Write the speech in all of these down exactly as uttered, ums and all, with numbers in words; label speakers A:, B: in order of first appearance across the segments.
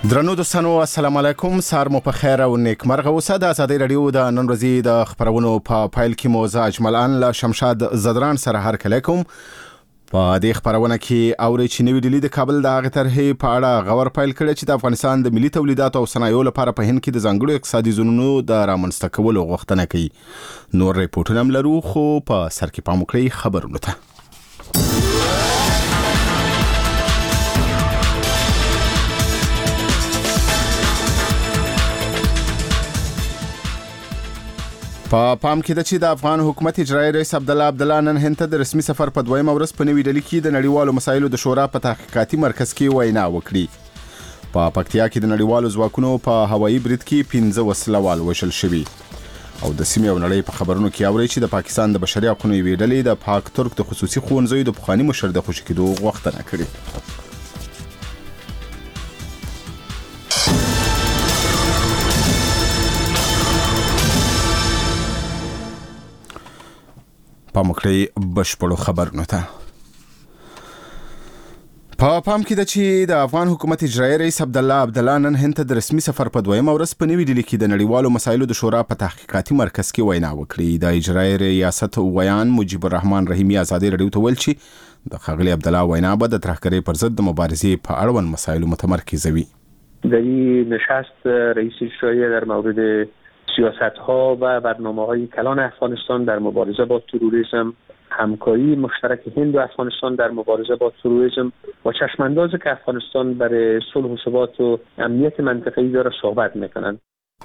A: درنو دوستانو السلام علیکم، سار مو په خیر او نیک مرغه اوسه. د ازادي رادیو د نن ورځې د خبرونو په پایل کې مو زه اجمل ان له شمشاد زدران سره هرکلی کوم. په دې خبرونه کې اوري چې نوې ډیلي د کابل د هغې طرحې په اړه غور پیل کړی چې د افغانستان د ملي تولیداتو او صنایعو لپاره په هند کې د ځانګړو اقتصادي زونونو د رامنځته کولو غوښتنه کوي. نور ریپورټونه هم لرو، خو په سر کې پام وکړئ خبرونو ته. په پام کې ده چې د افغان حکومت اجرایي رئیس عبدالله عبدالله نن هند ته د رسمي سفر په دویمه ورځ په نوې ډیلي کې د نړیوالو مسایلو د شورا په تحقیقاتي مرکز کې وینا وکړي. په پکتیا کې د نړیوالو ځواکونو په هوایي برید کې پنځه وسلوال وژل شوي. او د سیمې او نړۍ په خبرونو کې اوري چې د پاکستان د بشري حقوقو یوې ډلې د پاک ترک د خصوصي ښوونځیو د پخواني مشر د خوشي کېدو غوښتنه کړې. پام وکړئ بشپړو خبرونو ته. په پام کې ده چې د افغان حکومت اجرایي رئیس عبدالله عبدالله نن هند ته د رسمي سفر په دویمه ورځ په نوې ډیلي کې د نړیوالو مسایلو د شورا په تحقیقاتي مرکز کې وینا وکړي. د اجرایي ریاست ویان مجیب الرحمن رحیمي ازادي رادیو ته ویل چې د ښاغلي عبدالله وینا به د ترهګرۍ پر ضد د مبارزې په اړوند مسایلو متمرکز وي.
B: در این نشست رئیس اجرایی در مورد سیاست‌ها و برنامه‌های کلان افغانستان در مبارزه با تروریسم، همکاری مشترک هند و افغانستان در مبارزه با تروریسم و چشماندازی که افغانستان برای صلح و ثبات و امنیت منطقه‌ای داره صحبت میکنند.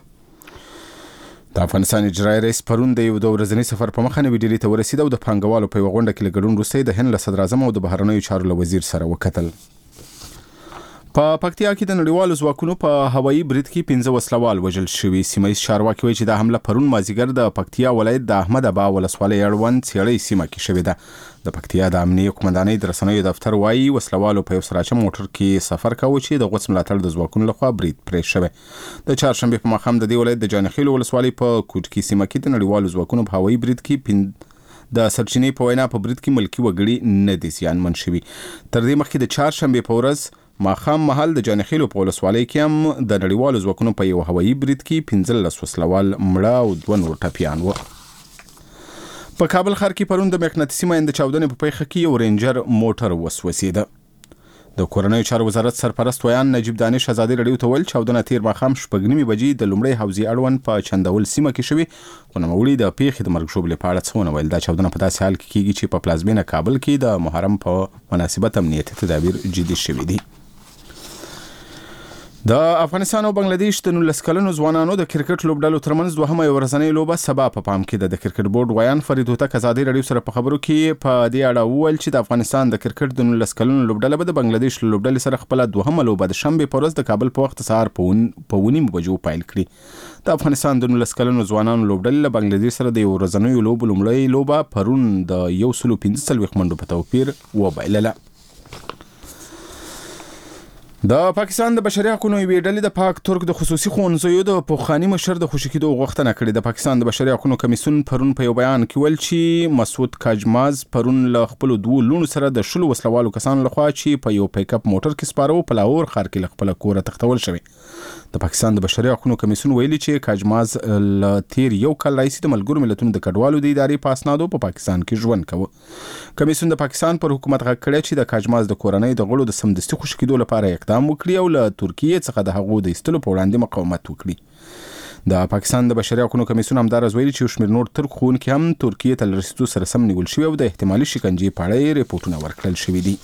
A: د افغانستان اجرایي رئیس پرون د یو دوه ورځني سفر په مخه نوې ډیلي ته ورسېد او د پانګوالو په یوه غونډه کې له ګډون وروسته د هند له صدر اعظم او د بهرنیو چارو له وزیر سره وکتل. په پکتیا کې د نړیوالو ځواکونو په هوایي برید کې پنځه وسلوال وژل شوي. سیمه‌ییز چارواکي وایي چې دا حمله پرون مازدیګر د پکتیا ولایت د احمد ابا ولسوالۍ اړوند څېړۍ سیمه کې شوې ده. د پکتیا د امنیه قومندانۍ د رسنیو دفتر وایي وسلوالو په یو سراچه موټر کې سفر کاوه چې د غوڅ ملاتړ د ځواکونو لخوا برید پرې شوی. د چهارشنبې په ماښام د دې ولایت د جانخیل ولسوالۍ په کوټکي سیمه کې د نړیوالو ځواکونو په هوایي برید کې پن د سرچینې په وینا په برید کې ملکي وګړي نه دي زیانمن شوي. تر دې مخکې د چهارشنبې په ورځ ماښام مهال د جانخیلو په ولسوالۍ کې هم د نړیوالو ځواکونو په یو هوایي برید کې پنځلس وسلوال مړه او دوه نور ټپیان وو. په کابل ښار کې پرون د مقناطیسي ماین د چاودنې په پیښه کې یو رینجر موټر وسوځېده. د کورنیو چارو وزارت سرپرست ویان نجیب دانش ازادي رادیو ته ویل چاودنه تیر ماښام شپږ نیمې بجې د لومړۍ حوزې اړوند په چندول سیمه کې شوې، خو نوموړي د پیښې د مرګ ژوبلې په اړه څه ونه ویل. دا چاودنه په داسې حال کې کېږي چې په پلازمینه کابل کې د محرم په مناسبت امنیتي تدابیر جدي شوي دي. د افغانستان او بنگلاديش د نولس کلنو ځوانانو د کرکټ لوبډلو ترمنځ دوهمه یو ورځنۍ لوبه سبا په پام کې ده. د کرکټ بورډ ویان فرید هوتک ازادي رادیو سره په خبرو کې په دې اړه وویل چې د افغانستان د کرکټ د نولس کلنو لوبډله به د بنگلاديش لوبډلې سره خپله دوهمه لوبه د شنبې په ورځ د کابل په وخت سهار په اوه نیمو بجو پیل کړي. د افغانستان د نولس کلنو ځوانانو لوبډلې له بنگلاديش سره د یو ورځنیو لوبو لومړۍ لوبه پرون د یو سلو پنځه څلوېښت منډو په توپیر وبایلله. د پاکستان د بشري حقوقو یوې ډلې د پاک ترک د خصوصي ښوونځیو د پخواني مشر د خوشي کېدو غوښتنه کړې. د پاکستان د بشري حقوقو کمیسیون پرون په یو بیان کې ویل چې مسعود کاجماز پرون له خپلو دوو لوڼو سره د شلو وسلوالو کسانو لخوا چې په یو پیک اپ موټر کې سپاره وو په لاهور ښار کې له خپله کوره تښتول شوی. د پاکستان د بشري حقوقو کمیسیون ویلي چې کاجماز له تیر یو کال راهیسې د ملګرو ملتونو د کډوالو د ادارې په اسنادو په پاکستان کې ژوند کوه. کمیسیون د پاکستان پر حکومت غږ کړی چې د کاجماز د کورنۍ د غړو د سمدستي خوشي کېدو لپاره اقدام وکړي او له ترکیې څخه د هغو د ایستلو په وړاندې مقاومت وکړي. د پاکستان د بشري حقوقو کمیسیون همداراز ویلي چې یو شمېر نور ترک ښوونکي هم ترکیې ته له رسېدو سره سم نیول شوي او د احتمالي شکنجې په اړه یې ریپورټونه ورکړل شوي دي.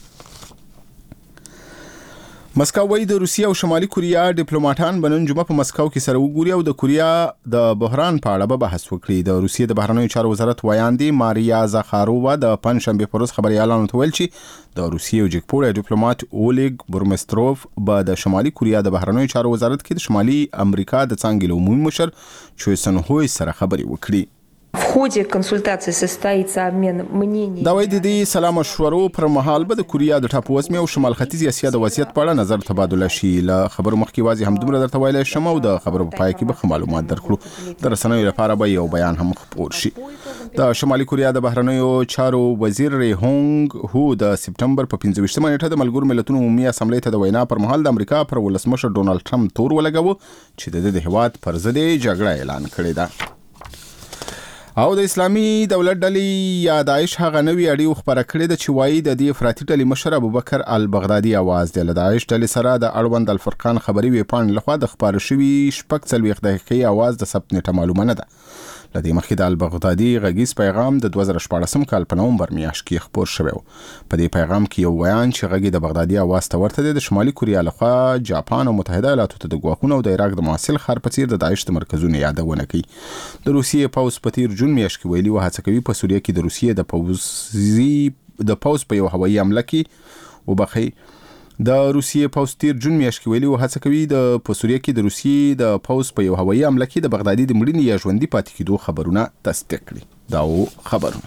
A: مسکو وایي د روسیې او شمالي کوریا ډیپلوماټان به نن جمعه په مسکو کې سره وګوري او د کوریا د بحران په اړه به بحث وکړي. د روسیې د بهرنیو چارو وزارت ویاندې ماریا زاخارووا د پنجشنبې په ورځ خبریالانو ته ویل چې د روسیې یو جګپوړی ډیپلوماټ اولیګ بورمستروف به د شمالي کوریا د بهرنیو چارو وزارت کې د شمالي امریکا د څانګې له عمومي مشر چوی سنهوی سره خبرې وکړي.
C: В ходе консультации состоится обмен мнений.
A: دا وایي د دې سلا مشورو پر مهال به د کوریا د ټاپووزمې او شمال ختیځ اسیا د وضعیت په اړه نظر تبادله شي. له خبرو مخکې واضح همدومره درته ویلی شم او د خبرو په پای کې به ښه معلومات درکړو. د رسنیو لپاره به یو بیان هم خپور شي. د شمالي کوریا د بهرنیو چارو وزیر ری هونګ هو د سپټمبر په پنځه ویشتمه نیټه د ملګرو ملتونو عمومي اسمبلی ته د وینا پر مهال د امریکا پر ولسمشر ډونالد ټرمپ تور ولګاوه چې د د هیواد پر ضد جګړه اعلان کړې ده. او د اسلامي دولت ډلې یا داعش هغه نوې اړیو خبره کړې ده چې وایي د دې افراطي ډلې مشر ابوبکر البغدادي اواز دی. له داعش ډلې سره د اړوند الفرقان خبري ویبپاڼې لخوا د خبرو شوي شپږ څلوېښت دقیقې اواز د ثبت نیټه معلومه نه ده. لدې مخکې د البغدادي غږیز پیغام د دوه زره شپاړسم کال په نومبر میاشت کې خپور شوی و. په دې پیغام کې یو بیان چې غږی د بغدادي اواز ته ورته دی د شمالي کوریا لخوا جاپان او متحده ایالاتو ته د ګواښونو او د عراق د معاصل ښار په څیر د داعش د مرکزونو یادونه کوي. د روسیې پوځ په تیر جون میاشت کې ویلي و هڅه کوي په سوریه کې د روسیې د پوځي د پوځ په یو هوایي حمله کې وبخي د روسیې پوځ تیر جون میاشت کې ویلي و هڅه کوي د په سوریه کې د روسیې د پوځ په یو هوایي حمله کې د بغدادي د مړینې یا ژوندي پاتې کېدو خبرونه تصدیق کړي. دا و خبرونه.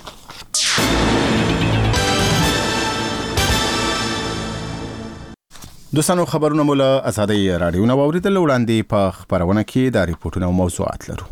A: دوستانو خبرونه مو له آزادۍ راډیو نه واوریدل. وړاندې په خبرونه کې د ریپورتونو او موضوعات لرو.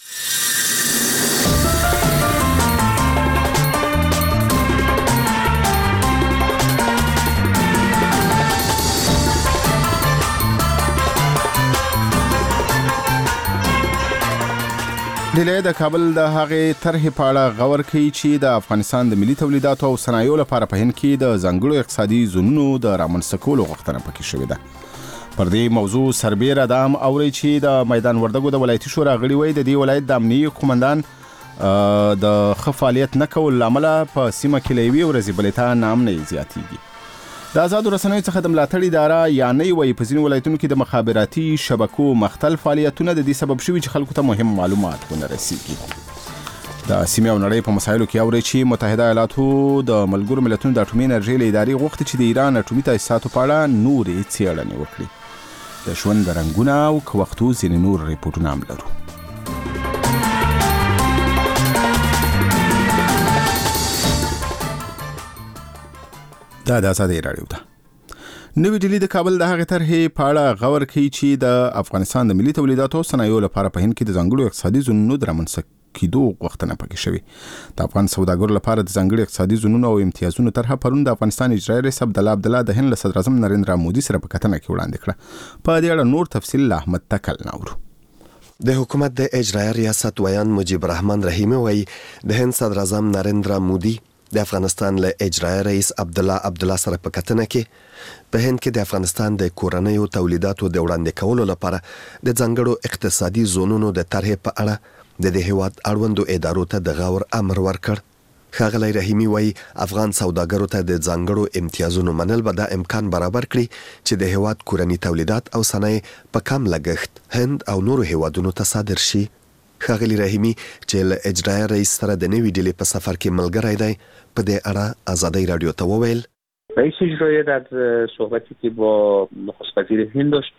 A: ډیلی د کابل د هغې طرحې په اړه غور کوي چې د افغانستان د ملي تولیداتو او صنایعو لپاره په هند کې د ځانګړو اقتصادي زونونو د رامنځته کولو غوښتنه پکې شوې ده. پر دې موضوع سربیره دا هم اوري چې د میدان وردګو د ولایتي شورا غړي وایي د دې ولایت د امنیي قومندان د ښه فعالیت نه کولو له امله په سیمه کې له یوې ورځې بلې ته ناامني زیاتېږي. د آزادو رسنیو څخه د ملاتړ اداره یا نه وایي په ځینو ولایتونو کې د مخابراتي شبکو مختلف فعالیتونه د دې سبب شوي چې خلکو ته مهم معلومات ونه رسیږي. د سیمې او نړۍ په مسایلو کې اوري چې متحده ایالاتو د ملګرو ملتونو د اټومي انرژۍ له ادارې غوښتي چې د ایران اټومي تاسیساتو په اړه نورې څېړنې وکړي. د ژوند د رنګونه او وختو ځینې نور ریپورټونه هم لرو. دا د آزادۍ راډیو ده. نوې ډیلي د کابل د هغې طرحې په اړه غور کوي چې د افغانستان د ملي تولیداتو او صنایعو لپاره په هند کې د ځانګړو اقتصادي زونونو د رامنځته کېدو غوښتنه پکې شوې. د افغان سوداګرو لپاره د ځانګړي اقتصادي زونونو او امتیازونو طرحه پرون د افغانستان اجرایي رئیس عبدالله عبدالله د هند له صدر اعظم نریندرا مودي سره په کتنه کې وړاندې کړه. په دې اړه نور تفصیل له احمد تکل ناورو.
D: د حکومت د اجرایي ریاست ویان مجیب الرحمن رحیمی وایي د هند صدر اعظم نریندرا مودي د افغانستان له اجرایي رئیس عبدالله عبدالله سره په کتنه کې په هند کې د افغانستان د کورنیو تولیداتو د وړاندې کولو لپاره د ځانګړو اقتصادي زونونو د طرحې په اړه د دې هیواد اړوندو ادارو ته د غور امر ورکړ. ښاغلی رحیمی وایي افغان سوداګرو ته د ځانګړو امتیازونو منل به دا امکان برابر کړي چې د هیواد کورني تولیدات او صنایع په کم لګښت هند او نورو هیوادونو ته صادر شي. ښاغلی رحیمی چې له اجرایي رئیس سره د نوې ډیلې په سفر کې ملګری دی په دې اړه آزادۍ رادیو ته وویل
B: رئیس اجرایی در صحبتی که با نخست وزیر هند داشت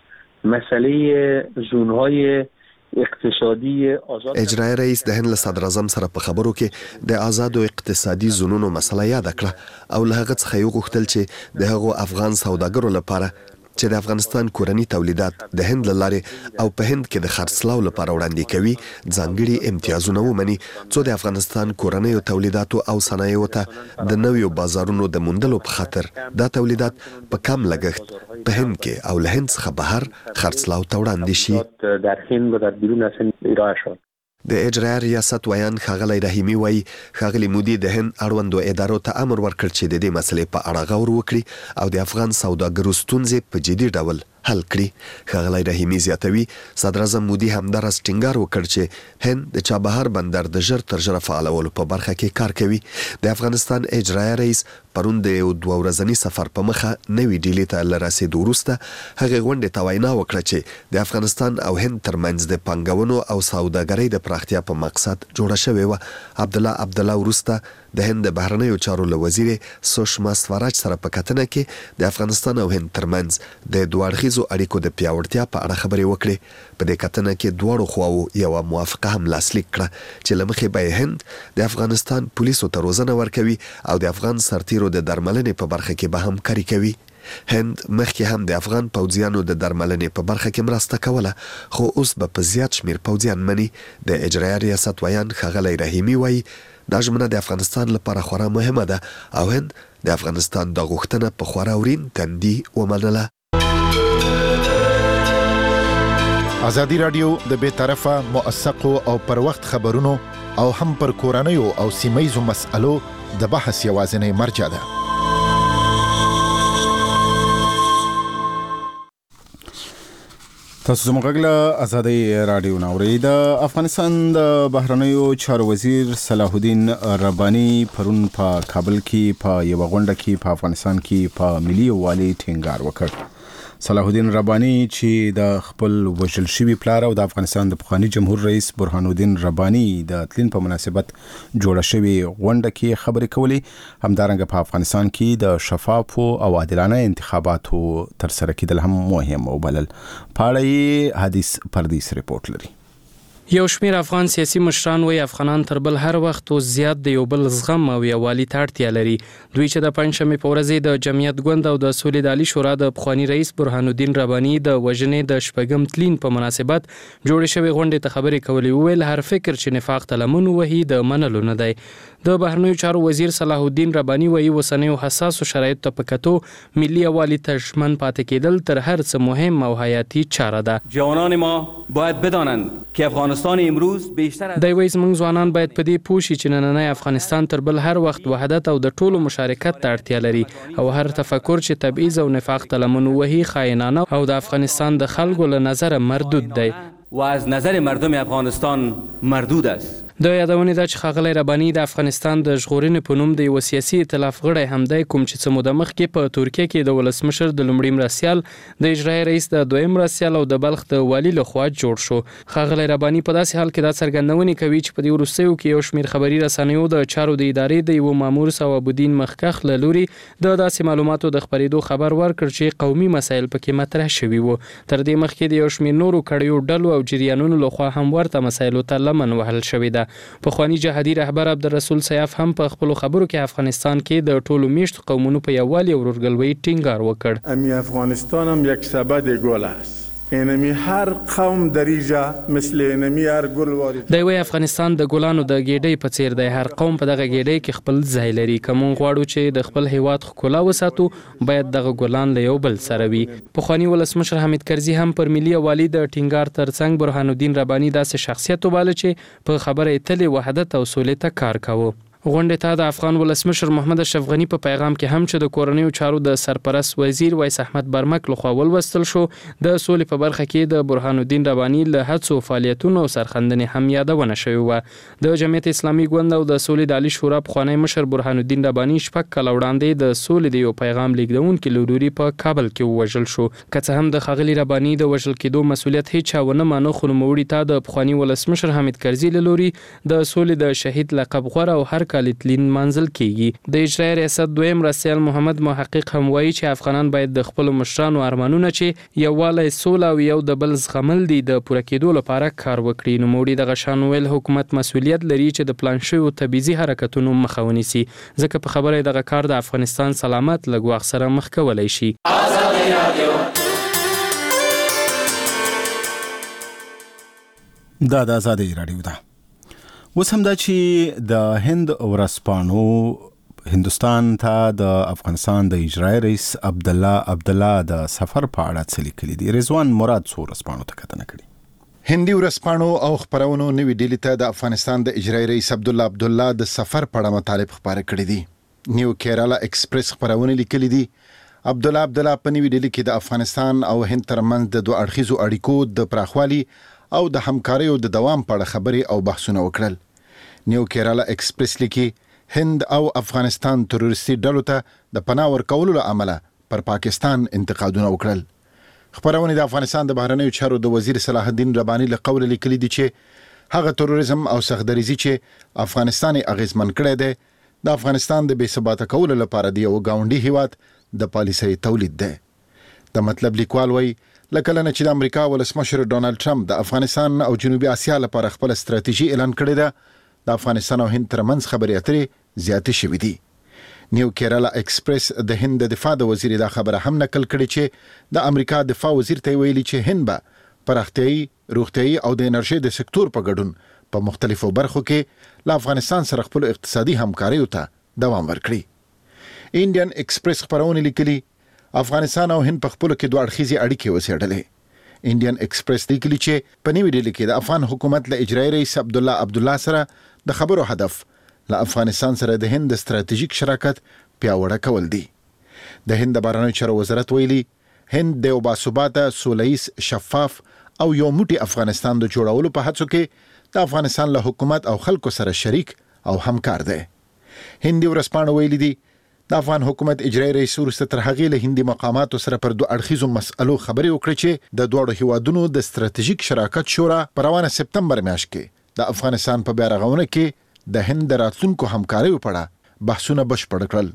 B: مسئله زونهای اقتصادی آزاد
D: اجرایي رئیس د هند له صدر اعظم سره په خبرو کې د آزادو اقتصادي زونونو مسله یاد کړه او له هغه څخه یو غوښتل چې د هغو افغان سوداګرو لپاره چې د افغانستان کورني تولیدات د هند له لارې او په هند کې د خرڅلاو لپاره وړاندې کوي ځانګړي امتیازونه ومني څو د افغانستان کورنیو تولیداتو او صنایعو ته د نویو بازارونو د موندلو په خاطر دا تولیدات په کم لګښت په هند کې او له هند څخه بهر خرڅلاو ته وړاندې شي.
B: در هند و در بیرون از هند ارائه شد.
D: د اجرایي ریاست ویان ښاغلی رحیمی وایي ښاغلی مودي د هند اړوندو ادارو ته امر ورکړ چې د دې مسلې په اړه غور وکړي او د افغان سوداګرو ستونزې په جدي ډول حل کړي. ښاغلی رحیمی زیاتوي صدر اعظم مودي همداراز ټینګار وکړ چې هند د چابهار بندر د ژر تر ژره فعالولو په برخه کې کار کوي. د افغانستان اجرایي رئیس پرون د یو دوه ورځني سفر په مخه نوې ډیلي ته له رسېدو وروسته هغې غونډې ته وینا وکړه چې د افغانستان او هند ترمنځ د پانګونو او سوداګرۍ د پراختیا په مقصد جوړه شوې وه. عبدالله عبدالله وروسته د هند د بهرنیو چارو له وزیر سوشما سوراج سره په کتنه کې د افغانستان او هند ترمنځ د دوه اړخیزو اړیکو د پیاوړتیا په اړه خبرې وکړې. په دې کتنه کې دواړو خواوو یوه موافقه هم لاسلیک کړه چې له مخې به هند د افغانستان پولیسو ته روزنه ورکوي او د افغان سرتیرو د درملنې په برخه کې به همکاري کوي. هند مخکې هم د افغان پوځیانو د درملنې په برخه کې مرسته کوله خو اوس به په زیات شمیر پوځیان مني. د اجرایي ریاست ویان ښاغلی رحیمی وایي دا ژمنه د افغانستان لپاره خورا مهمه ده او هند د افغانستان د غوښتنه په خورا ورین تندي ومنله.
E: ازادي رادیو د بې طرفه موثقو او پر وخت خبرونو او هم پر کورنیو او سیمه‌یزو مسألو د بحث یوازینۍ مرجع ده.
A: تاسو زموږ غږ له ازادي رادیو نه اورئ. د افغانستان د بهرنیو چارو وزیر صلاح الدین رباني پرون په کابل کې په یوه غونډه کې په افغانستان کې په ملي یووالي ټینګار وکړ. صلاح الدین رباني چې د خپل وژل شوي پلار او د افغانستان د پخواني جمهور رئیس برهان الدین رباني د تلین په مناسبت جوړه شوې غونډه کې خبرې کولې، همدارنګه په افغانستان کې د شفافو او عادلانه انتخاباتو ترسره کېدل هم مهم وبلل. په اړه یې حدیث پردیس رپورټ لري.
F: یو شمیر افغان سیاسي مشران وایي افغانان تر بل هر وخت او زیات د یو بل زغم او یووالي ته اړتیا لري. دوی چې د پنځشنبې په ورځ د جمعیت ګوند او د سولې د عالي شورا د پخواني رئیس برهان الدین رباني د وژنې د شپږم تلین په مناسبت جوړې شوې غونډې ته خبرې کولې، وویل هر فکر چې نفاق ته لمن وهي د منلو نه دی. د بهرنیو چارو وزیر صلاح الدین رباني وایي اوسنیو حساسو شرایطو ته په کتو ملي یووالي ته ژمن پاتې کېدل تر هر څه مهم او حیاتي چاره ده.
G: جوانان ما باید بدانند که افغانستان امروز بیشتر
F: دی وایي زموږ ځوانان باید په دې پوه شي چې نننی افغانستان تر بل هر وخت وحدت او د ټولو مشارکت ته اړتیا لري او هر تفکر چې تبعیض او نفاق ته لمن وهي خائنانه او د افغانستان د خلکو له نظره مردود دی
G: و از نظر مردم افغانستان مردود است.
F: د یادونې ده چې ښاغلی رباني د افغانستان د ژغورنې په نوم د یوه سیاسي ائتلاف غړی هم دی، کوم چې څه موده مخکې په ترکیه کې د ولسمشر د لومړي مرستیال، د اجرایي رئیس د دویم مرستیال او د بلخ د والي لخوا جوړ شو. ښاغلی رباني په داسې حال کې دا څرګندونې کوي چې په دې وروستیو کې یو شمېر خبري رسنیو د چارو د ادارې د یوه مامور صوابالدین مخکخ له لوري د داسې معلوماتو د خپرېدو خبر ورکړ چې قومي مسایل پکې مطرح شوي وو. تر دې مخکې د یو شمېر نورو کړیو ډلو او جریانونو لخوا هم ورته مسایلو ته لمن وهل شوې ده. پخواني جهادي رهبر عبدالرسول سیاف هم په خپلو خبرو کې افغانستان کې د ټولو میشتو قومونو په یووالي او ورورګلوۍ ټینګار وکړ.
H: امی افغانستان هم یک سبد گل است. اینمی هر قوم در اینجا مثل اینمی هر گل وارد.
F: دی وایي افغانستان د ګلانو د ګېډۍ په څیر دی، هر قوم په دغه ګېډۍ کې خپل ځای لري. که موږ غواړو چې د خپل هیواد ښکلا وساتو باید دغه ګلان له یو بل سره وي. پخواني ولسمشر حامد کرزي هم پر ملي یووالي د ټینګار ترڅنګ برهان الدین رباني داسې شخصیت وباله چې په خبره اتلې وحدت او سولې ته کار کاوه. غونډې ته د افغان ولسمشر محمد اشرف غني په پیغام کې هم چې د کورنیو چارو د سرپرست وزیر ویس احمد برمک لخوا ولوستل شو، د سولې په برخه کې د برهان الدین رباني له هڅو فعالیتونو او سرښندنې هم یادونه شوې وه. د جمعیت اسلامي ګوند او د سولې د عالي شورا پخوانی مشر برهان الدین رباني شپږ کاله وړاندې د سولې د یو پیغام لیږدونکي له لوري په کابل کې ووژل شو. که څه هم د ښاغلي رباني د وژل کېدو مسؤلیت هیچا ونه مانه، خو نوموړي ته د پخواني ولسمشر حامد کرزي له لوري د سولې د شهید لقب غوره او هر کال تلین منزل کیږي. د اجرایي ریاست دویم مرستیال محمد محقق هم وایي چې افغانان باید د خپلو مشرانو ارمانونه چې یووالی، سوله او یو د بل زغمل دي د پوره کېدو لپاره کار وکړي. نوموړي دغه شان ویل حکومت مسؤلیت لري چې د پلان شویو تبعیضي حرکتونو مخه ونیسي، ځکه په خبره دغه کار د افغانستان سلامت له ګواښ سره مخ کولی شي.
A: دا د ازادي رادیو ده. اوس هم دا چې د هند ورځپاڼو هندوستان ته د افغانستان د اجرایي رئیس عبدالله عبدالله د سفر په اړه څه لیکلي دي. رضوان مراد څو ورځپاڼو ته کتنه کړې.
E: هندي ورځپاڼو او خبرونو نوې ډیلي ته د افغانستان د اجرایي رئیس عبدالله عبدالله د سفر په اړه مطالب خبره کړې دي. نیو کیرالا ایکسپریس خبرونه لیکلي دي عبدالله عبدالله په نوې ډیلي کې د افغانستان او هند ترمنځ د دوه اړخیزو اړیکو د پراخوالي او د همکاریو د دوام په اړه خبرې او بحثونه وکړل. نیو کیرالا ایکسپریس لیکي هند او افغانستان تروریستي ډلو ته د پناه ورکولو له امله پر پاکستان انتقادونه وکړل. خبرونه د افغانستان د بهرنیو چارو د وزیر صلاح الدین رباني له قوله لیکلي دي چې هغه تروریزم او سختدریزي چې افغانستان اغیزمن کړی دی د افغانستان د بې ثباته کولو لپاره د یو ګاونډي هیواد د پالیسۍ تولید دی. د مطلب لیکوال وایي لکه لنه چې د امریکا ولسمشر ډونالد ټرمپ د افغانستان او جنوبي اسیا لپاره خپل ستراتیژي اعلان کړې ده، د افغانستان او هند ترمنځ خبرې اترې زیاتې شوې دي. نیو کیرالا ایکسپریس د هند د دفاع د وزیر دا خبره هم نقل کړې چې د امریکا دفاع وزیر ته ویلي چې هند به پراختیايي، روغتیايي او د انرژي د سکتور په ګډون په مختلفو برخو کې له افغانستان سره خپل اقتصادي همکاریو ته دوام ورکړي. انډین ایکسپریس خبرونه لیکلي افغانستان او هند په خپل کې دوه اړخیزې اړیکې وسیړلې. انډین ایکسپریس لیکلي چې په نیوی ډیلی کې د افغان حکومت له اجرایي رئیس عبدالله عبدالله سره د خبرو هدف له افغانستان سره د هند د ستراتیژیک شراکت پیاوړی کول دي. د هند د بهرنیو چارو وزارت ویلي هند د یو باثباته سولیز شفاف او یو موټی افغانستان د جوړولو په هڅو کې د افغانستان له حکومت او خلکو سره شریک او همکار دی. هندي ورسپانو ویلي دي د افغان حکومت اجرایي رئیس ورسته تر هغې له هندي مقاماتو سره پر دوه اړخیزو مسألو خبرې وکړې چې د دواړو هیوادونو د ستراتیژیک شراکت شورا په روانه سپتمبر میاشت کې د افغانستان په بیا رغونه کې د هند د راتلونکو همکاریو په اړه بحثونه بشپړ کړل.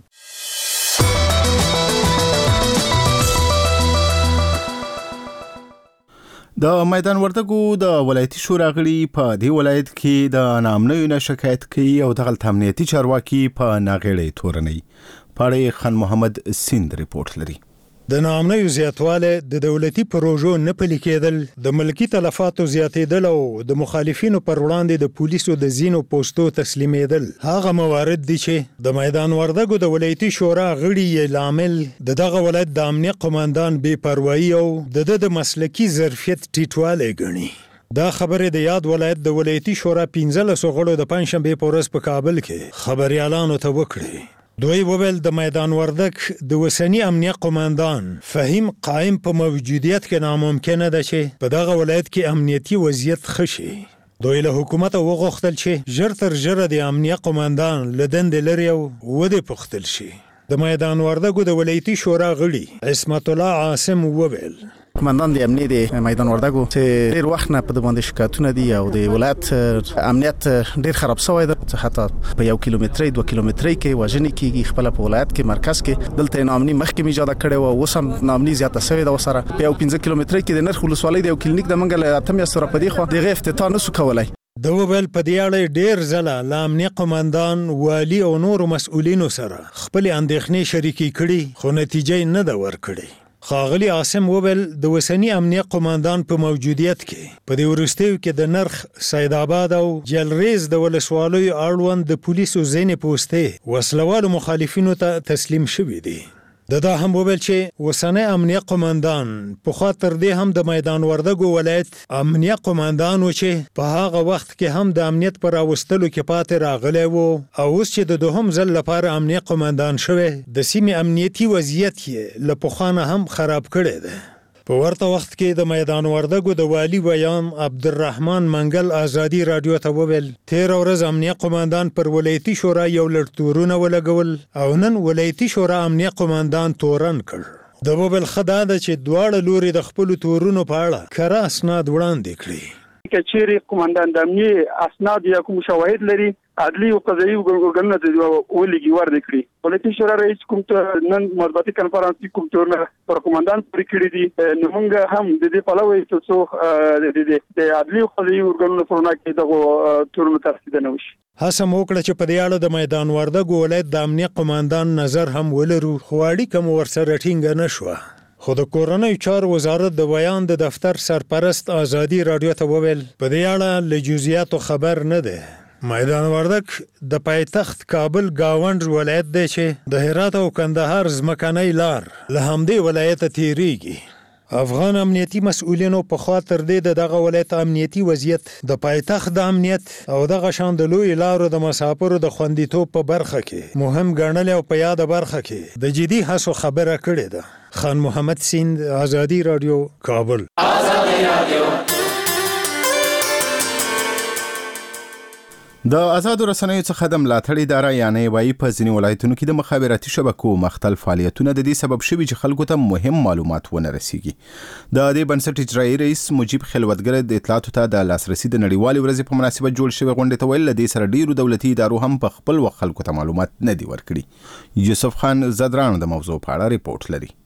A: د میدان وردګو د ولایتي شورا غړي په دې ولایت کې د نامنوي نه شکایت کوي او د امنیتي چارواکي په ناغېړۍ تورنوي. پاړې خان محمد سیند ریپورت لري.
I: د نامنوي زیاتواله د دولتي پروژو نه پلي کېدل، د ملکی تلفاتو زیاتېدل او د مخالفینو پر وړاندې د پولیسو د زینو پوسټو تسلیمېدل هغه موارد دي چې د میدان وردګو د ولایتي شورا غړي یې لامل د دغه ولایت د امنیت قوماندان بې پروايي او د د مسلکي ظرفیت ټیټوالی ګڼي. دا خبرې د یاد ولایت د ولایتي شورا پنځلس غړو د پنځشنبې په ورځ په کابل کې خبريالانو ته وکړي. دوی وویل د میدان وردګ د وسنی امنیت قوماندان فهیم قائم په موجودیت کې ناممکنه ده چې په دغه ولایت کې امنیتي وضعیت ښه شي. دوی له حکومت وغوښتل چې ژر تر ژره د امنیت قوماندان له دندې لرې او ودې پوښتل شي. د میدان وردګو د ولایتي شورا غړي عصمت الله عاصم وویل
J: قومندان د امنیت د میدان وردګو چې ډیر وخت نه په د باندې شکایتونه دي او د ولایت امنیت ډیر خراب شوی دی. حتی په یو کیلومتري دوه کیلومتري کې وژنې کیږي. خپل په ولایت کې مرکز کې دلته نامني مخکې ایجاد کړي او اوس هم نامني زیاته شوی دا وسره په یو پنځه کیلومتري کې د نرخ ولسوالۍ د یو کلینیک د منګل اتمیا سره په دی خو د غیفت تا نسو کولای.
I: د وبل په دی اړه ډیر ځله ل امنیت قومندان والی او نور مسؤلینو سره خپل اندېښنې شریکې کړي خو نتیجه نه ده ورکړې. خاغلی عاصم وویل د وسنی امنیت قوماندان په موجودیت کې په دې ورستیو کې د نرخ، سید آباد او جلریز د ولسوالیو اړوند د پولیسو ځینې پوستې وسلوالو مخالفینو ته تسلیم شوي دي. د دا هم وویل چې وسنی امنیت قوماندان په خاطر دې هم د میدان وردګو ولایت امنیت قوماندان و چې په هغه وخت کې هم د امنیت پر راوستلو کې پاتې راغلی و او اوس چې د دوهم ځل لپاره امنیت قوماندان شوی د سیمې امنیتي وضعیت یې له پخوانه هم خراب کړی دی. په ورته وخت کې د میدان وردګو د والی ویان عبدالرحمن منګل آزادي رادیو ته وویل تیر ورځ امنیت قوماندان پر ولایتي شورا یو لړ تورونه ولګول او نن ولایتي شورا امنیت قوماندان تورن کړ. د وویل ښه دا ده چې دواړه لوري د خپلو تورونو په اړه کره اسناد وړاندې کړي.
K: که چیرې قوماندان د امنیت اسناد یا کوم شواهد لري عدلي او قضایي ورګرنه ته ولګي ورد کړي. ولایتي شورا رئیس کوم ته نن مطبوعاتي کنفرانس کوم تورنه پر قوماندان پرې کړی دي نو موږ هم د دې په لوي څو د عدلي او قضایي ورګرنه پرونه کې دغه تورنه تفصیل نه وشي.
I: هڅه وکړه چې په دې اړه د میدان وردګو ولایت د امنیت قوماندان نظر هم ولرو خو اړیکه مو ورسره ټینګه نه شوه. خو د کورنۍ چارو وزارت د بیان د دفتر سرپرست آزادي رادیو ته وویل په دې اړه له جزئیاتو خبر نه ده. میدان وردګ د پایتخت کابل گاونډ ولایت دی چې د هرات او کندهار ځمکنۍ لار له همدې ولایته تیریږي. افغان امنیتي مسؤلینو په خاطر دې د دغه ولایت امنیتي وضعیت د پایتخت د امنیت او دغه شان د لوی لارو د مسافرو د خوندیتوب په برخه کې مهم ګڼل او په یاد برخه کې د جدي هڅو خبره کړې ده. خان محمد سیند، آزادی رادیو، کابل.
A: آزادی رادیو د آزادو رسنیو څخه د ملاتړ اداره یعنی وایي په ځینې ولایتونو کې د مخابراتي شبکو مختلف فعالیتونه د دې سبب شوي چې خلکو ته مهم معلومات ونه رسیږي. د دې بنسټ اجرایي رئیس مجیب خلوتګر د اطلاعاتو ته د لاسرسي د نړیوالې ورځې په مناسبت جوړ شوی غونډې ته ویل له دې سره ډیرو دولتي ادارو هم په خپل وخت خلکو ته معلومات نه دي ورکړي. یوسف خان زدران د موضوع په اړه ریپورت لري.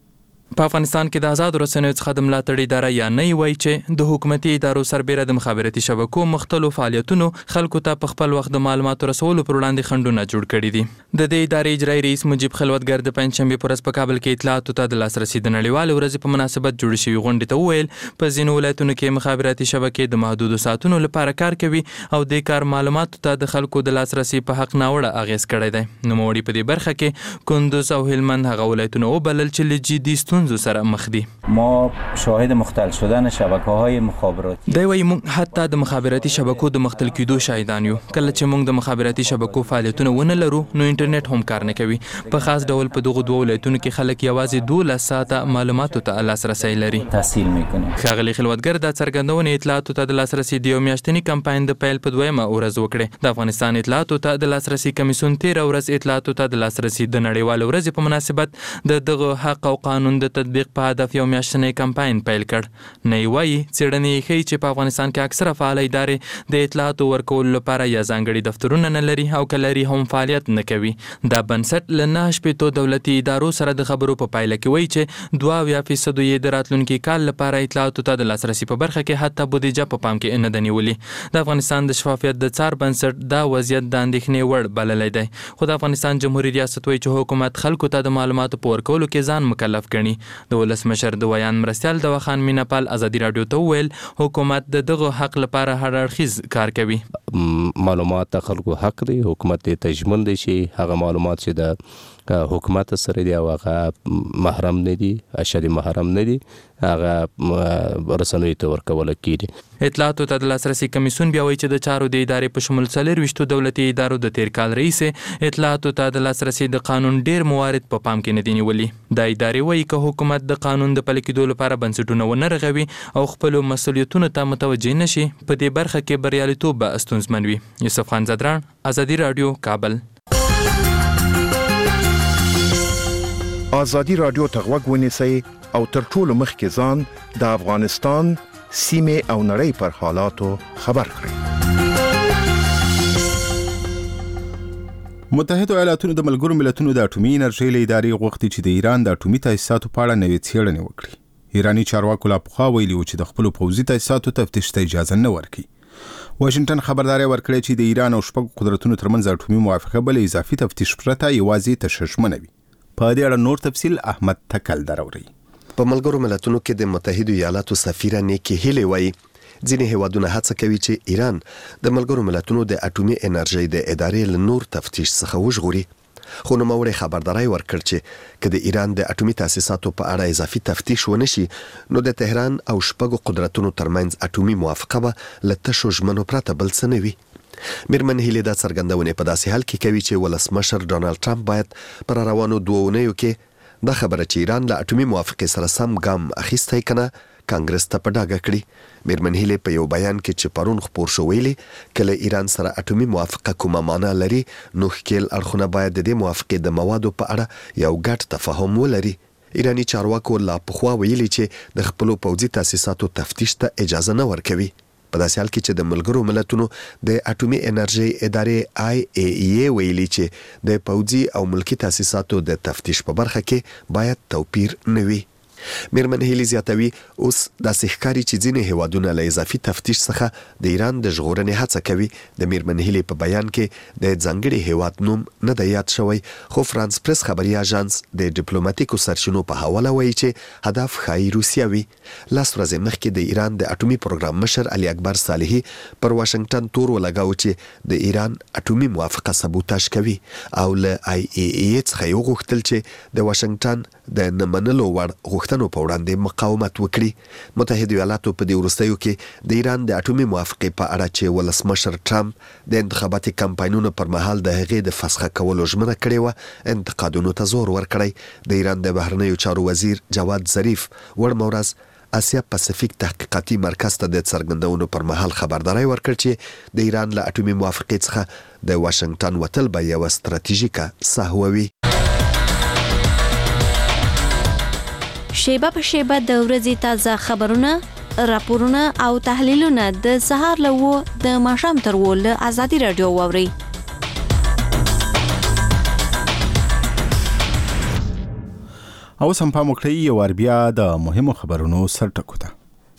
L: په افغانستان کې د آزاد رسنیو څخه د ملاتړ اداره یا نه وایي چې د حکومتي ادارو سربېره د مخابراتي شبکو مختلفو فعالیتونو خلکو ته په خپل وخت د معلوماتو رسولو پر وړاندې خنډونه جوړ کړي دي. د دې ادارې اجرایي رئیس مجیب خلوتګر د پنځشنبې په ورځ په کابل کې اطلاعاتو ته د لاسرسي د نړیوالې ورځې په مناسبت جوړې شوې غونډې ته وویل په ځینو ولایتونو کې مخابراتي شبکې د محدودو ساعتونو لپاره کار کوي او د کار معلوماتو ته د خلکو د لاسرسي په حق ناوړه اغېز کړی دی. نوموړي په دې برخه کې کندوز او هلمند هغه ولایتونه وبلل چې له جدي ستونزو سره مخ دي.
M: ما شاهد مختل شدن شبکه‌های مخابراتی
L: دی وایي موږ حتی د مخابراتي شبکو د مختل کېدو شاهدان یو. کله چې موږ د مخابراتي شبکو فعالیتونه ونه لرو نو انټرنیټ هم کار نه کوي. په خاص ډول په دغه دوه ولایتونو کې خلک یوازې دولس ساعته معلوماتو ته لاسرسی لري.
M: تحصیل میکنه.
L: ښاغلي خلوتګر د څرګندونې اطلاعاتو ته د لاسرسي د یو میاشتني کمپاین د پیل په دویمه ورځ وکړې. د افغانستان اطلاعاتو ته د لاسرسي کمیسیون تیر ورځ اطلاعاتو ته د لاسرسي د نړیوال ورځې په مناسبت د دغه حق او قانون د تطبیق په هدف یو میاشتنی کمپاین پیل کړ. نه وایي څېړنې ښیي چې په افغانستان کې اکثره فعاله ادارې د اطلاعاتو ورکولو لپاره یا ځانګړي دفترونه نه لري او که لري هم فعالیت نه کوي. دا بنسټ له نهه شپېتو دولتي ادارو سره د خبرو په پایله کې وایي چې دوه اویا فیصدو یې د راتلونکي کال لپاره اطلاعاتو ته د لاسرسي په برخه کې حتی بودیجه په پام کې نه ده نیولې. د افغانستان د شفافیت د څار بنسټ دا وضعیت د اندېښنې وړ بللی دی. خو د افغانستان جمهوریت ریاست وایي چې حکومت خلکو ته د معلوماتو په ورکولو کې ځان مکلف ګڼي. د ولسمشر د ویان مرستیال دواخان میناپال ازادي رادیو ته وویل حکومت د دغه حق لپاره هر اړخیز کار کوي.
N: معلومات د خلکو حق دی. حکومت ته تضمین دی چې هغه معلومات چې د حکومت سره دی او هغه محرم نه دي اشد محرم نه دي هغه رسنوي ته ورکول کیږي.
L: اطلاعاتو ته د لاسرسي کمیسیون بیا وایي چې د چارو د ادارې په شمول څلرویشتو دولتي ادارو د تیر کال رئیس اطلاعاتو ته د لاسرسي د قانون ډیر موارد په پام کې نه دي نیولي. دا ادارې وایي که حکومت د قانون د پلي کېدو لپاره بنسټونه ونه رغوي او خپلو مسؤلیتونو ته متوجه نشي په دې برخه کې بریالیتوب به ستونزمن وي. یوسف خان زدران، ازادي رادیو، کابل.
O: ازادي رادیو ته غوږ ونیسئ او تر ټولو مخکې ځان د افغانستان سیمې او نړۍ پر حالاتو خبر کړئ.
A: متحده ایالاتونو د ملګرو ملتونو د اټومي انرژۍ له ادارې غوښتي چې د ایران د اټومي تاسیساتو په اړه نوې څېړنې وکړي. ایراني چارواکو لا پخوا ویلي و چې د خپلو پوځي تاسیساتو تفتیش ته اجازه نه ورکوي. واشنگټن خبرداری ورکړې چې د ایران او شپږو قدرتونو ترمنځ اټومي موافقه بل اضافي تفتیش پرته یوازې تششمنه وي. په دې اړه نور تفصیل احمد تکل دراوري.
D: په ملګرو ملتونو کې د متحده ایالاتو سفیر نیکی هیلی وایي ځینې هیوادونه هڅه کوي چې ایران د ملګرو ملتونو د اټومي انرژۍ د ادارې له نور تفتیش څخه وژغوري. خو نوموړی خبرداری ورکړ چې که د ایران د اټومي تاسیساتو په اړه اضافي تفتیش ونشي نو د تهران او شپږو قدرتونو ترمنځ اټومي موافقه به له تشو ژمنو پرته بل څه نه وي. میرمن هیلې دا څرګندونې په داسې حال کې کوي چې ولسمشر ډونالد ټرمپ باید پر روانو دوه اونیو کې دا خبره چې ایران له اټومي موافقې سره سم ګام اخیستی کنه کانګرس ته په ډاګه کړي. میرمن هیلې په یو بیان کې چې پرون خپور شو ویلي کله ایران سره اټومي موافقه کومه معنا لري نو ښکیل اړخونه باید د دې موافقې د موادو په اړه یو ګډ تفاهم ولري. ایرانی چارواکو لا پخوا ویلي چې د خپلو پوځي تاسیساتو تفتیش ته اجازه نه ورکوي. په داسې حال کې چې د ملګرو ملتونو د اټومي انرژۍ ادارې آی ای ای ویلي چې د پوځي او ملکی تاسیساتو د تفتیش په برخه کې باید توپیر نه وي. میرمن هیلی زیاتوي اوس داسې ښکاري چې ځینې هیوادونه له اضافي تفتیش څخه د ایران د ژغورنې هڅه کوي. د میرمن هیلی په بیان کې د ځانګړي هیواد نوم نه دی یاد شوی خو فرانس پریس خبري اژانس د ډیپلوماټیکو سرچینو په حواله وایي چې هدف ښایي روسیه وي. لاس ورځې مخکې د ایران د اټومي پروګرام مشر علي اکبر صالحي پر واشنگټن تور ولګاو چې د ایران اټومي موافقه سبوتاژ کوي او له آی ای ای څخه یې وغوښتل چې د واشنگټن د نه منلو وړ غوښتنو په وړاندې مقاومت وکړي. متحده ایالاتو په دې وروستیو کې د ایران د اټومي موافقې په اړه چې ولسمشر ټرمپ د انتخاباتي کمپاینونو پر مهال د هغې د فسخه کولو ژمنه کړې وه انتقادونو ته زور ورکړی. د ایران د بهرنیو چارو وزیر جواد ظریف وړمه ورځ اسیا پاسفیک تحقیقاتي مرکز ته د څرګندونو پر مهال خبرداری ورکړ چې د ایران له اټومي موافقې څخه د واشنگټن وتل به یوه ستراتیژیکه سهوه وي.
P: شیبه په شیبه د ورځې تازه خبرونه، راپورونه او تحلیلونه د سهار له اوه د ماښام تر اوه له ازادي رادیو واورئ.
A: او سم په مخکې یو ور بیا د مهمو خبرونو سرټکو ته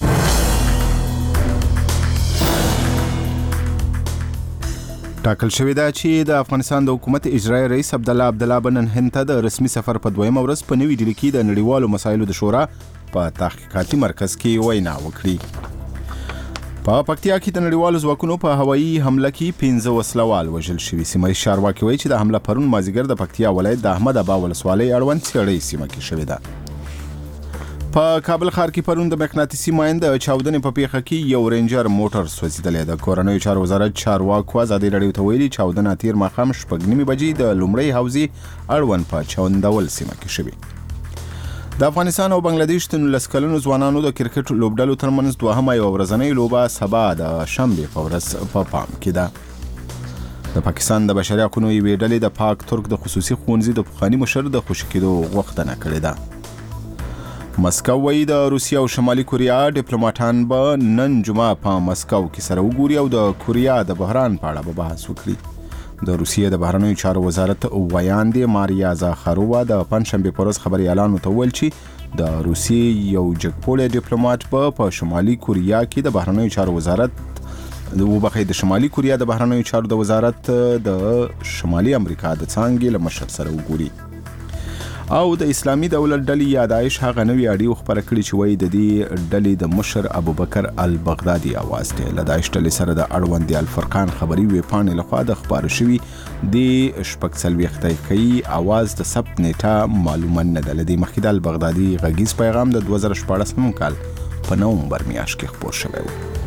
A: ټاکل شوې ده چې د افغانستان د حکومت اجرایي رئیس عبدالله عبدالله بنن هند ته د رسمي سفر په دویمه ورځ په نوې ډیلي کې د نړیوالو مسایلو د شورا په تحقیقاتي مرکز کې وینا وکړي. په پکتیا کې د نړیوالو ځواکونو په هوایي حمله کې پنځه وسلوال وژل شوي. سیمه چارواکي وایي چې د حمله پرون مازیګر د پکتیا ولایت د احمد ابا ولسوالۍ اړوند څېړۍ سیمه کې شوې ده. په کابل ښار کې پرون د مقناطیسي ماین د چاودنې په پیښه کې یو رینجر موټر سوځېدلی ده. کورنیو چارو وزارت چارواکو ازادي راډیو ته ویلي چاودنه تیر ماښام شپږ نیمې بجې د لومړۍ حوزې اړوند په چوندول سیمه کې شوې. د افغانستان او بنگلاديش د نولس کلنو ځوانانو د کرکټ لوبډلو ترمنځ دوهمه یوه ورځنۍ لوبه سبا د شنبې په ورځ په پام کې ده. د پاکستان د بشري حقونو یوې ډلې د پاک ترک د خصوصي ښوونځي د پخواني مشر د خوشي کېدو غوښتنه کړې ده. مسکو وایي د روسیې او شمالي کوریا ډیپلوماټان به نن جمعه په مسکو کې سره وګوري او د کوریا د بحران په اړه به بحث وکړي. د روسیې د بهرنیو چارو وزارت ویاندې ماریا زاخارووا د پنجشنبې په ورځ خبري اعلان وویل چې د روسیې یو جګپوړی ډیپلوماټ به په شمالي کوریا کې د بهرنیو چارو وزارت وبخښئ د شمالي کوریا د بهرنیو چارو د وزارت د شمالي امریکا د څانګې له مشر سره وګوري. او د اسلامي دولت ډلې یا داعش هغه نوې اډیو خپره کړې چې وایي د دې ډلې د مشر ابوبکر البغدادي اواز دی. له داعش ډلې سره د اړوند الفرقان خبري ویبپاڼې لخوا د خپاره شوي د شپږ څلوېښت دقیقې اواز د ثبت نیټه معلومه نه ده. له دې مخکې د البغدادي غږیز پیغام د دوه زره شپاړسم کال په نومبر میاشت کې خپور شوی و.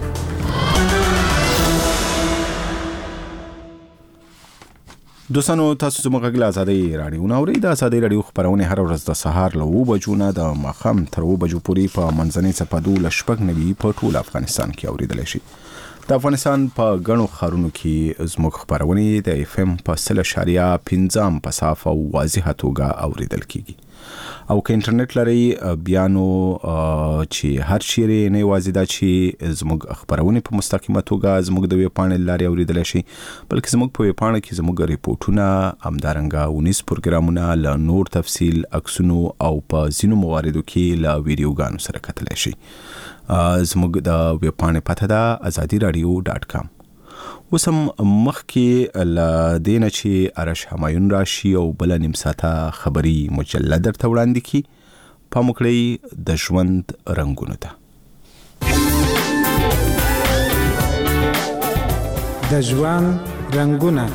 A: دوستانو تاسو زموږ غږ له ازادۍ راډیو نه اورئ. د ازادۍ راډیو خپرونې هره ورځ د سهار له اوه بجو نه د ماښام تر اوه بجو پورې په منځنۍ څپه دولس شپږ نوي په ټول افغانستان کې اورېدلی شي. د افغانستان په ګڼو ښارونو کې زموږ خپرونې د اف ام په سل اشاریه پنځه په صافه او واضحه توګه اورېدل کېږي. او که انټرنیټ لرئ بیا نو چې هر چیرې نه یوازې دا چې زموږ خپرونې په مستقیمه توګه زموږ د ویبپاڼې له لارې اورېدلی شي بلکې زموږ په ویبپاڼه کې زموږ ریپورټونه همدارنګه ونیز پروګرامونه له نور تفصیل عکسونو او په ځینو مواردو کې له ویډیوګانو سره کتلی شي. زموږ د ویبپاڼې پته ده ازادي راډیو ډاټ کام. اوس هم مخکې له دې نه چې ارش همایون راشي او بله نیم ساعته خبري مجله درته وړاندې کړي پام وکړئ د ژوند رنګونو ته.
Q: د ژوند رنګونه.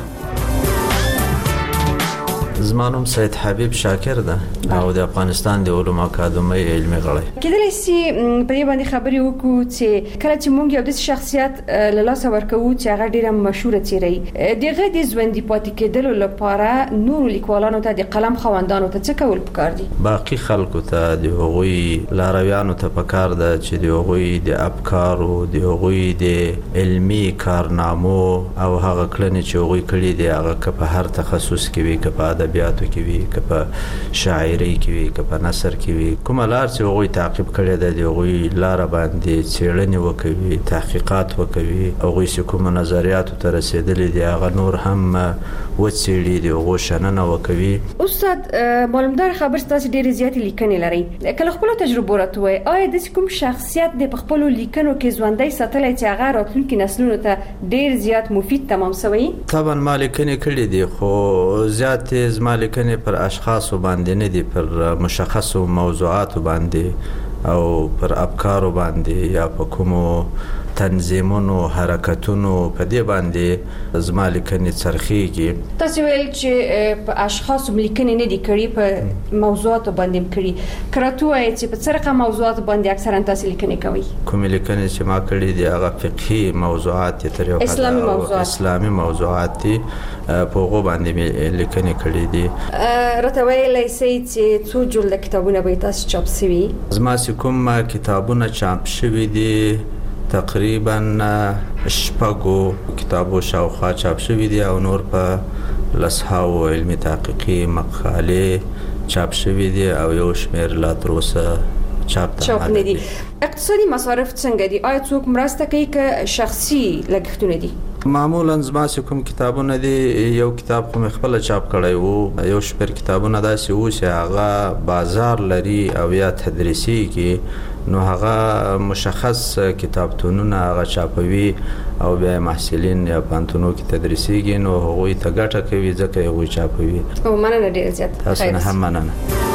R: زما نوم سید حبیب شاکر ده او د افغانستان د علومو اکاډمۍ علمي غړی.
S: کېدلی سي په دې باندې خبرې وکړو چې کله چې موږ یو داسې شخصیت له لاسه ورکوو چې هغه ډېره مشهوره څیره وي دغه د ژوندي پاتې کېدلو لپاره نورو لیکوالانو ته د قلم خاوندانو ته څه کول پکار دي؟
R: باقي خلکو ته د هغوی لارویانو ته پکار ده چې د هغوی د افکارو د هغوی د علمي کارنامو او هغه کړنې چې هغوی کړي دي هغه که په هر تخصص کې وي که په ادبیاتو کې وي که په شاعرۍ کې وي که په نثر کې وي کومه لار چې هغوی تعقیب کړې ده د هغوی لاره باندې څېړنې وکوي تحقیقات وکوي هغوی چې کومو نظریاتو ته رسېدلي دي هغه نور هم وڅېړي د هغو شننه وکوي.
S: استاد معلومدار خبر ستاسې ډېرې زیاتې لیکنې لرئ که له خپلو تجربو راته ووایئ آیا داسې کوم شخصیت دی په خپلو لیکنو کې ژوندی ساتلی چې هغه راتلونکي نسلونو ته ډېر زیات مفید تمام شوی؟
R: طبعا ما لیکنې کړي دي خو زیاتې زما لیکنې پر اشخاصو باندې نه دي پر مشخصو موضوعاتو باندې او پر افکارو باندې یا په کومو تنظیمونو حرکتونو په دې باندې زما لیکنې څرخیږي.
S: تاسو ویل چې په اشخاصو لیکنې نه دي کړي په موضوعاتو باندې کړي که راته ووایئ چې په څه رقم موضوعاتو باندې اکثرا تاسو لیکنې کوئ؟
R: کومې لیکنې چې ما کړي دي هغه فقهي موضوعات دي تر یو حده
S: اسلامي موضوعات
R: اسلامي موضوعات دي په هغو باندې مې لیکنې کړي دي.
S: راته ویلی سئ چې څو جلده کتابونه به یې تاسو چاپ سوي؟
R: زما چې کوم کتابونه چاپ شوي دي تقریبا شپږو کتابو شاوخوا چاپ شوي دي او نور په لسهاو علمي تحقیقي مقالې چاپ شوي دي او یو شمېر لا تر اوسه چاپ
S: چاپ نه دي. اقتصادي مصارف څنګه دي؟ آیا څوک مرسته کوي که شخصي لګښتونه دي؟
R: معمولا زما چې کوم کتابونه دي یو کتاب کوم خپل چاپ کړی وو یو شپږ کتابونه داسې وو چې هغه بازار لري او یا تدریسي کې نو هغه مشخص کتابتونونه هغه چاپوي او بیا محصلین یا پانتونو کې تدریسي کې نو هغوی ته ګټه کوي ځکه هغوی چاپوي.
S: او مننه ډیر زیات.
R: تاسو نه هم مننه.